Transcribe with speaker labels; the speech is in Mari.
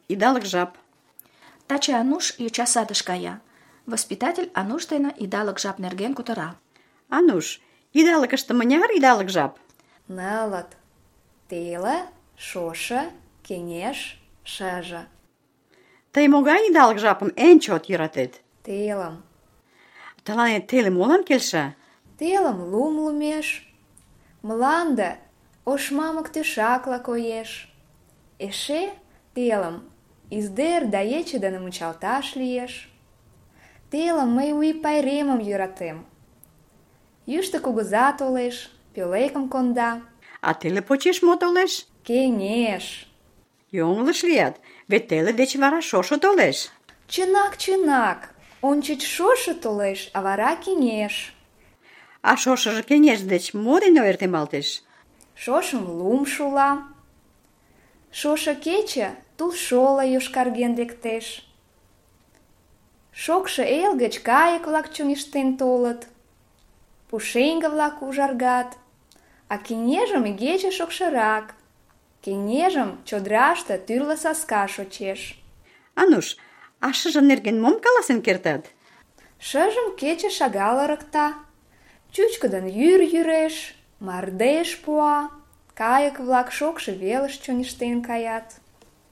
Speaker 1: идалык жап.
Speaker 2: Таче Ануш йочасадыш кая. Воспитатель Ануш дене идалык жап нерген кутыра.
Speaker 1: Ануш, идалыкыште мыняр идалык жап?
Speaker 3: 9. Теле, шошо, кеҥеж, шыже.
Speaker 1: Тый могай идалык жапым эн чот йӧратет?
Speaker 3: Телым.
Speaker 1: Тыланет теле молан келша?
Speaker 3: Телым лум лумеш. Мланде ош мамык тӧшакла коеш. Эше телым издер да ече дене мунчалташ лиеш. Телым мый у ий пайремым йӧратем. Йӱштӧ кугыза толеш, пӧлекым конда.
Speaker 1: А теле почеш мо толеш?
Speaker 3: Кеҥеж.
Speaker 1: Йоҥылыш лият, вет теле деч вара шошо толеш.
Speaker 3: Чынак. Ончыч шошо толеш, а вара кеҥеж.
Speaker 1: А шошыжо кеҥеж деч мо дене ойыртемалтеш?
Speaker 3: Шошым лум шула. Шошо кече тулшолла йошкарген лектеш. Шокшо эл гыч кайык-влак чоҥештен толыт. Пушеҥге-влак ужаргат. А кеҥежым игече шокшырак. Кеҥежым чодыраште тӱрлӧ саска шочеш.
Speaker 1: Ануш, а шыжын нерген мом каласен кертат?
Speaker 3: Шыжым кече шагал ырыкта. Чӱчкыдын йӱр йӱреш, мардеж пуа. Кайык-влак шокшо велыш чоҥештен каят.